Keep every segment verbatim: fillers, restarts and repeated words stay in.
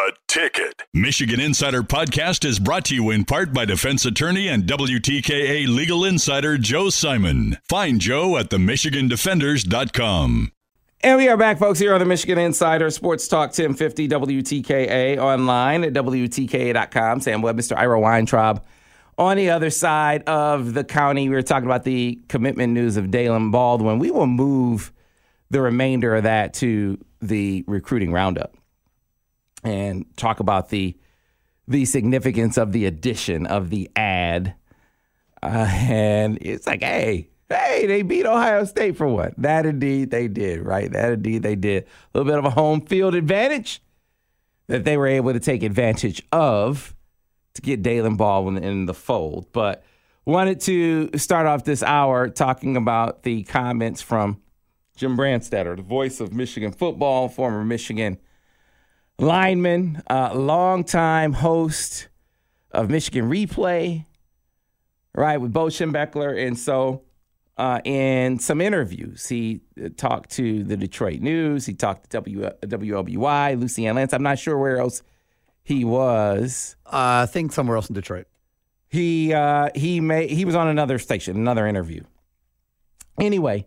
The Ticket. Michigan Insider Podcast is brought to you in part by defense attorney and W T K A legal insider Joe Simon. Find Joe at the michigan defenders dot com. And we are back, folks, here on the Michigan Insider Sports Talk ten fifty W T K A, online at W T K A dot com. Sam Webb, Mister Ira Weintraub. On the other side of the county, we were talking about the commitment news of Daylen Baldwin. We will move the remainder of that to the recruiting roundup and talk about the the significance of the addition of the ad. Uh, and it's like, hey, hey, they beat Ohio State for what? That indeed they did, right? That indeed they did. A little bit of a home field advantage that they were able to take advantage of to get Daylen Baldwin in the fold. But wanted to start off this hour talking about the comments from Jim Brandstatter, the voice of Michigan football, former Michigan lineman, uh, longtime host of Michigan Replay, right, with Bo Schembechler. And so uh, in some interviews, he talked to the Detroit News. He talked to w, W L B Y, Lucianne Lance. I'm not sure where else he was. Uh, I think somewhere else in Detroit. He uh, he made he was on another station, another interview. Anyway,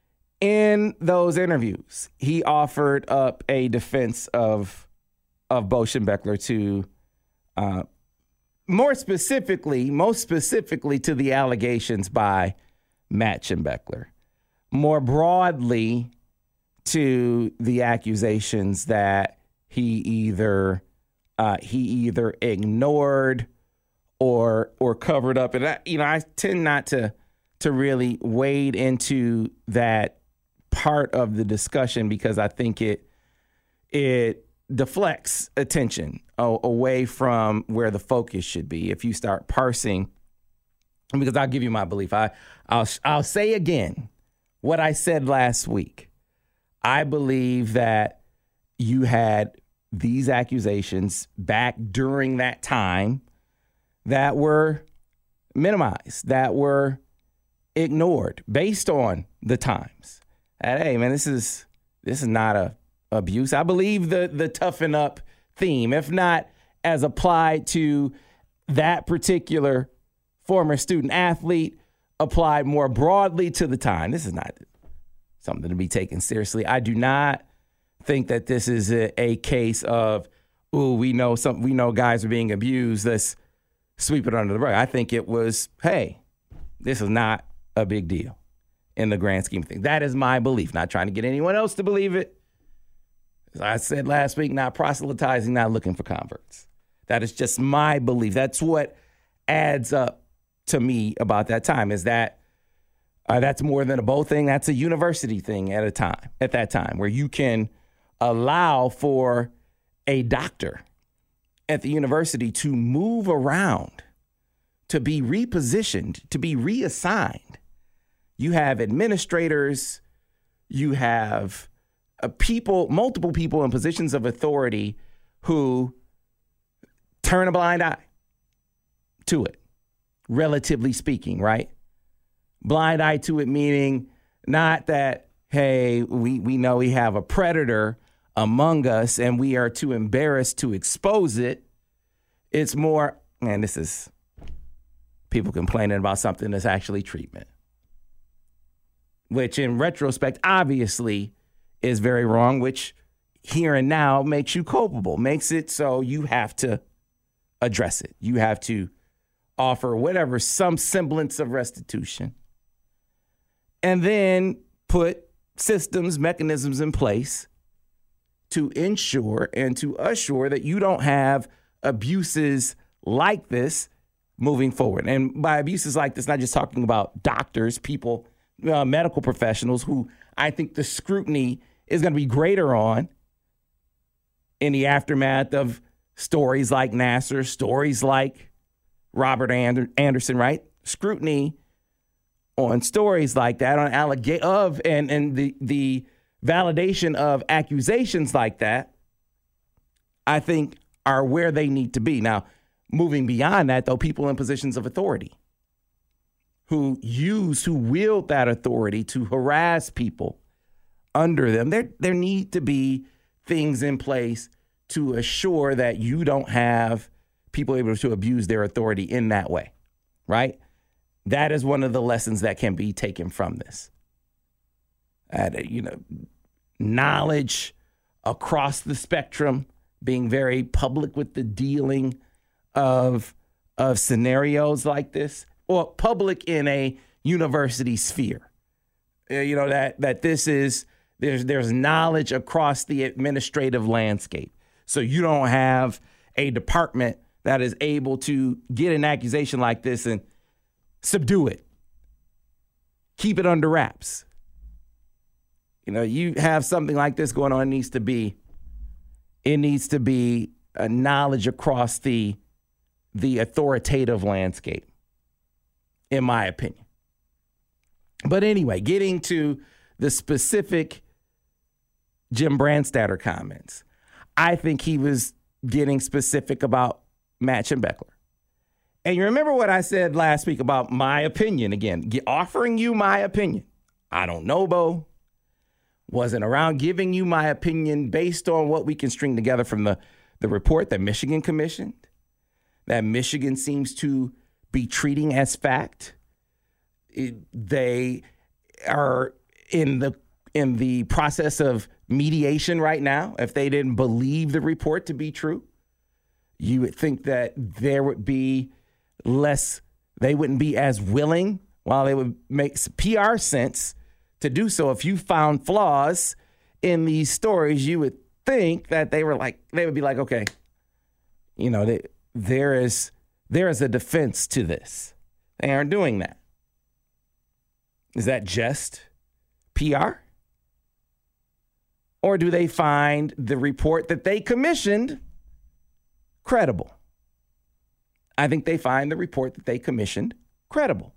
in those interviews, he offered up a defense of of Bo Schembechler to, uh, more specifically, most specifically to the allegations by Matt Schembechler. More broadly to the accusations that he either uh, he either ignored or or covered up. And I, you know, I tend not to to really wade into that part of the discussion because I think it it deflects attention away from where the focus should be. If you start parsing, because I'll give you my belief. I I'll I'll say again what I said last week. I believe that you had these accusations back during that time that were minimized, that were ignored based on the times. And, hey, man, this is this is not a abuse. I believe the the toughen up theme, if not as applied to that particular former student athlete, applied more broadly to the time. This is not something to be taken seriously. I do not think that this is a, a case of, ooh, we know some we know guys are being abused. Let's sweep it under the rug. I think it was, hey, this is not a big deal in the grand scheme of things. That is my belief. Not trying to get anyone else to believe it. As I said last week, not proselytizing, not looking for converts. That is just my belief. That's what adds up to me about that time, is that uh, that's more than a Bo thing. That's a university thing at a time, at that time, where you can allow for a doctor at the university to move around, to be repositioned, to be reassigned. You have administrators, you have uh, people, multiple people in positions of authority who turn a blind eye to it, relatively speaking, right? Blind eye to it meaning not that, hey, we, we know we have a predator among us and we are too embarrassed to expose it. It's more, man, this is people complaining about something that's actually treatment, which in retrospect, obviously is very wrong, which here and now makes you culpable, makes it so you have to address it. You have to offer whatever, some semblance of restitution, and then put systems, mechanisms in place to ensure and to assure that you don't have abuses like this moving forward. And by abuses like this, not just talking about doctors, people, uh, medical professionals who I think the scrutiny is going to be greater on in the aftermath of stories like Nassar, stories like Robert Anderson, right? Scrutiny on stories like that, on allega- of and and the the validation of accusations like that, I think are where they need to be. Now, moving beyond that, though, people in positions of authority who use, who wield that authority to harass people under them, there there need to be things in place to assure that you don't have people able to abuse their authority in that way, right? That is one of the lessons that can be taken from this. Uh, you know, knowledge across the spectrum, being very public with the dealing of, of scenarios like this, or public in a university sphere. Uh, you know, that that this is, there's there's knowledge across the administrative landscape. So you don't have a department that is able to get an accusation like this and subdue it, keep it under wraps. You know, you have something like this going on, it needs to be, it needs to be a knowledge across the, the authoritative landscape, in my opinion. But anyway, getting to the specific Jim Brandstatter comments, I think he was getting specific about Matt Schembechler. And you remember what I said last week about my opinion, again, get, offering you my opinion. I don't know, Bo. Wasn't around giving you my opinion based on what we can string together from the, the report that Michigan commissioned, that Michigan seems to be treating as fact. It, they are in the in the process of mediation right now. If they didn't believe the report to be true, you would think that there would be less, they wouldn't be as willing, while they would make P R sense to do so. If you found flaws in these stories, you would think that they were like, they would be like, okay, you know, they, there is there is a defense to this. They aren't doing that. Is that just P R? Or do they find the report that they commissioned credible? I think they find the report that they commissioned credible,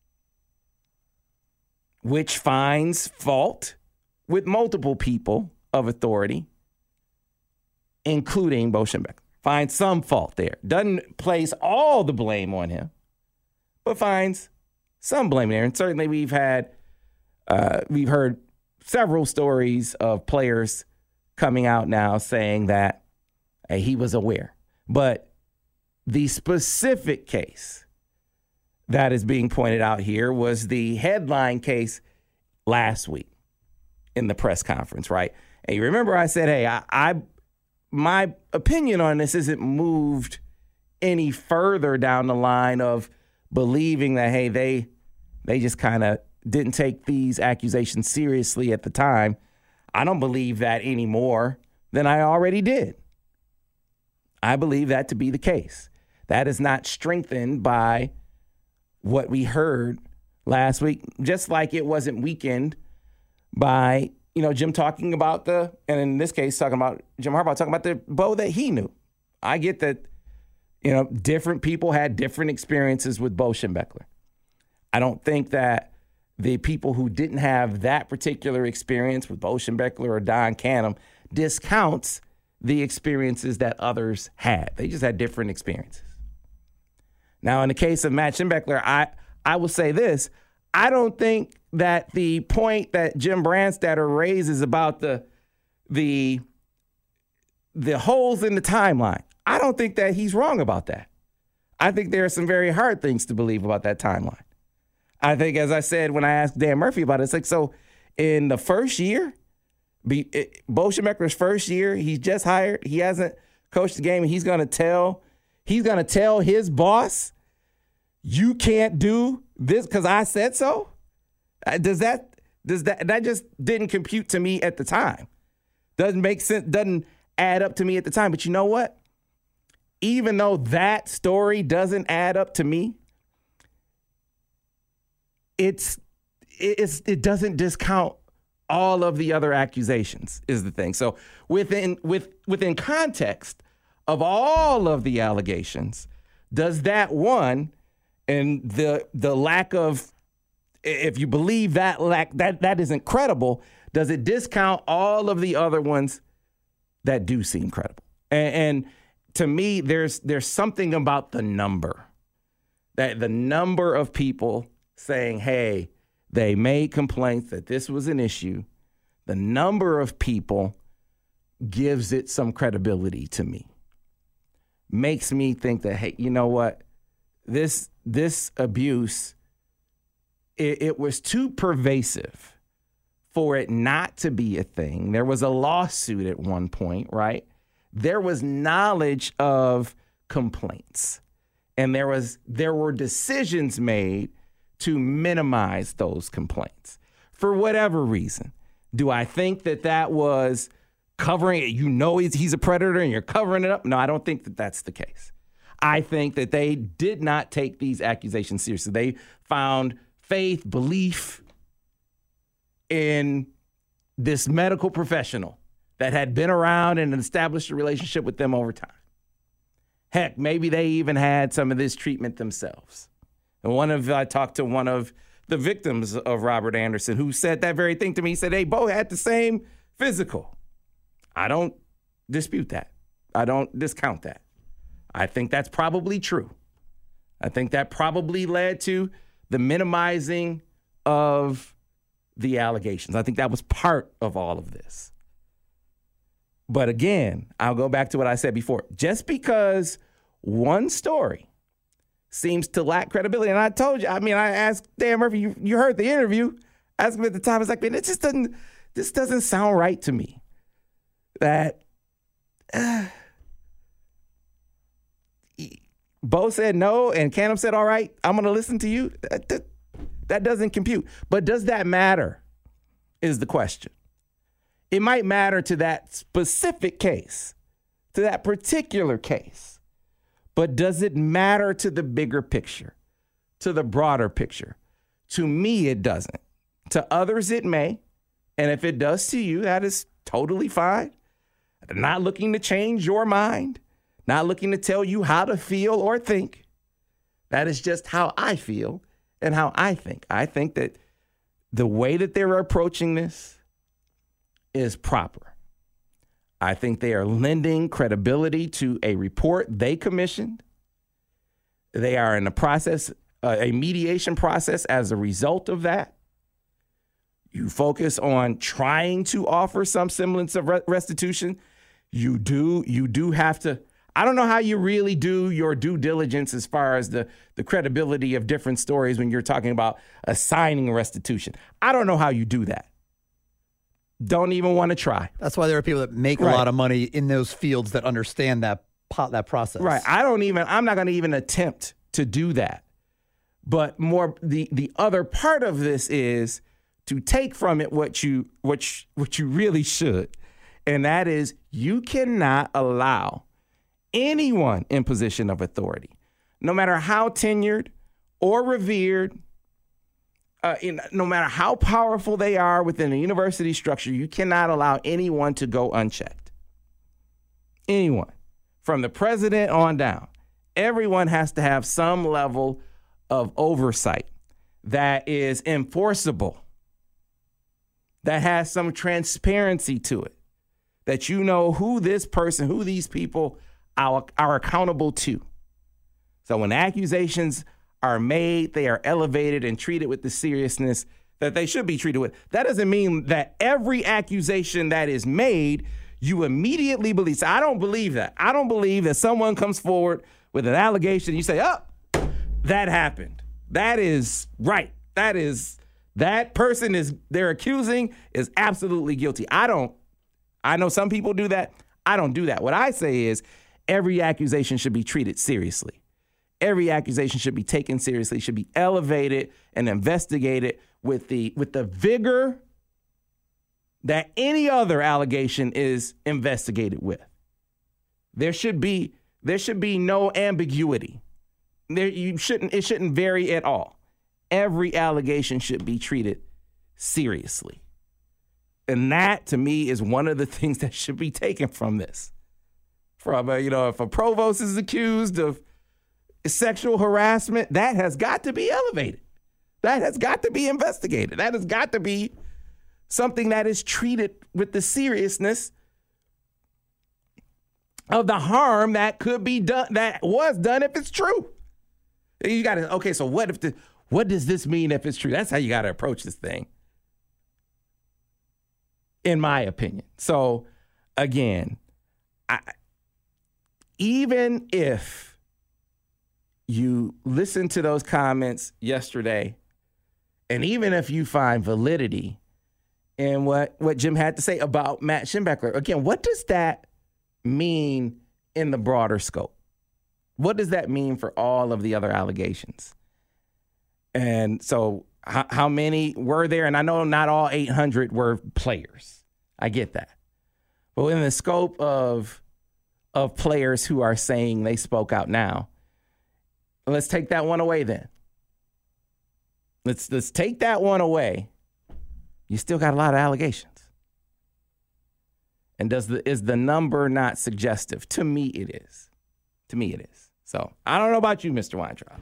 which finds fault with multiple people of authority, including Bo Schembechler. Finds some fault there. Doesn't place all the blame on him, but finds some blame there. And certainly we've had, uh, we've heard several stories of players coming out now saying that hey, he was aware. But the specific case that is being pointed out here was the headline case last week in the press conference, right? And you remember I said, hey, I, I my opinion on this isn't moved any further down the line of believing that, hey, they they just kind of didn't take these accusations seriously at the time. I don't believe that any more than I already did. I believe that to be the case. That is not strengthened by what we heard last week, just like it wasn't weakened by, you know, Jim talking about the, and in this case, talking about Jim Harbaugh talking about the Bo that he knew. I get that, you know, different people had different experiences with Bo Schembechler. I don't think that the people who didn't have that particular experience with Bo Schembechler or Don Canham discounts the experiences that others had. They just had different experiences. Now, in the case of Matt Schembechler, I, I will say this. I don't think that the point that Jim Brandstatter raises about the, the, the holes in the timeline, I don't think that he's wrong about that. I think there are some very hard things to believe about that timeline. I think, as I said when I asked Dan Murphy about it, it's like, so in the first year, be, it, Bo Schembechler's first year, he's just hired. He hasn't coached the game, and he's going to tell he's going to tell his boss, you can't do this because I said so? Does that does that that just didn't compute to me at the time? Doesn't make sense. Doesn't add up to me at the time. But you know what? Even though that story doesn't add up to me, it's it's it doesn't discount all of the other accusations is the thing. So within with within context of all of the allegations, does that one and the the lack of, if you believe that lack that that isn't credible, does it discount all of the other ones that do seem credible? And, and to me, there's there's something about the number, that the number of people saying, hey, they made complaints that this was an issue. The number of people gives it some credibility to me. Makes me think that, hey, you know what? This this abuse, it, it was too pervasive for it not to be a thing. There was a lawsuit at one point, right? There was knowledge of complaints, and there was there were decisions made to minimize those complaints for whatever reason. Do I think that that was covering it? You know he's, he's a predator and you're covering it up? No, I don't think that that's the case. I think that they did not take these accusations seriously. They found faith, belief in this medical professional that had been around and established a relationship with them over time. Heck, maybe they even had some of this treatment themselves. And one of, I talked to one of the victims of Robert Anderson who said that very thing to me. He said, hey, Bo had the same physical. I don't dispute that. I don't discount that. I think that's probably true. I think that probably led to the minimizing of the allegations. I think that was part of all of this. But again, I'll go back to what I said before. Just because one story seems to lack credibility, and I told you, I mean, I asked Dan Murphy, you, you heard the interview, asked him at the time, I was like, man, it just doesn't, this doesn't sound right to me. That uh, Bo said no and Canham said, all right, I'm going to listen to you. That, that, that doesn't compute. But does that matter is the question. It might matter to that specific case, to that particular case. But does it matter to the bigger picture, to the broader picture? To me, it doesn't. To others, it may. And if it does to you, that is totally fine. I'm not looking to change your mind, not looking to tell you how to feel or think. That is just how I feel and how I think. I think that the way that they're approaching this is proper. I think they are lending credibility to a report they commissioned. They are in a process, uh, a mediation process as a result of that. You focus on trying to offer some semblance of re- restitution. You do, you do have to, I don't know how you really do your due diligence as far as the, the credibility of different stories when you're talking about assigning restitution. I don't know how you do that. Don't even want to try. That's why there are people that make right. a lot of money in those fields that understand that that process. Right. I don't even, I'm not going to even attempt to do that. But more, the, the other part of this is to take from it what you, what you, what you really should. And that is you cannot allow anyone in position of authority, no matter how tenured or revered, Uh, in, no matter how powerful they are within a university structure, you cannot allow anyone to go unchecked. Anyone, from the president on down, everyone has to have some level of oversight that is enforceable, that has some transparency to it, that you know who this person, who these people are, are accountable to. So when accusations are made, they are elevated and treated with the seriousness that they should be treated with. That doesn't mean that every accusation that is made, you immediately believe. So I don't believe that. I don't believe that someone comes forward with an allegation, you say, oh, that happened. That is right. That is, that person is, they're accusing is absolutely guilty. I don't, I know some people do that. I don't do that. What I say is every accusation should be treated seriously. Every accusation should be taken seriously, should be elevated and investigated with the with the vigor that any other allegation is investigated with. There should be there should be no ambiguity. There you shouldn't it shouldn't vary at all. Every allegation should be treated seriously. And that to me is one of the things that should be taken from this. From uh, you know, if a provost is accused of sexual harassment, that has got to be elevated. That has got to be investigated. That has got to be something that is treated with the seriousness of the harm that could be done, that was done if it's true. You got to, okay, so what if the, what does this mean if it's true? That's how you got to approach this thing, in my opinion. So again, I, even if you listen to those comments yesterday, and even if you find validity in what, what Jim had to say about Matt Schembechler, again, what does that mean in the broader scope? What does that mean for all of the other allegations? And so how, how many were there? And I know not all eight hundred were players. I get that. But in the scope of, of players who are saying they spoke out now, let's take that one away then. Let's let's take that one away. You still got a lot of allegations. And does the is the number not suggestive? To me, it is. To me, it is. So I don't know about you, Mister Weintraub.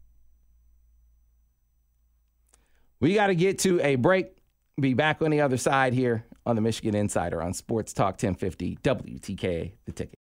We got to get to a break. Be back on the other side here on the Michigan Insider on Sports Talk ten fifty W T K A, The Ticket.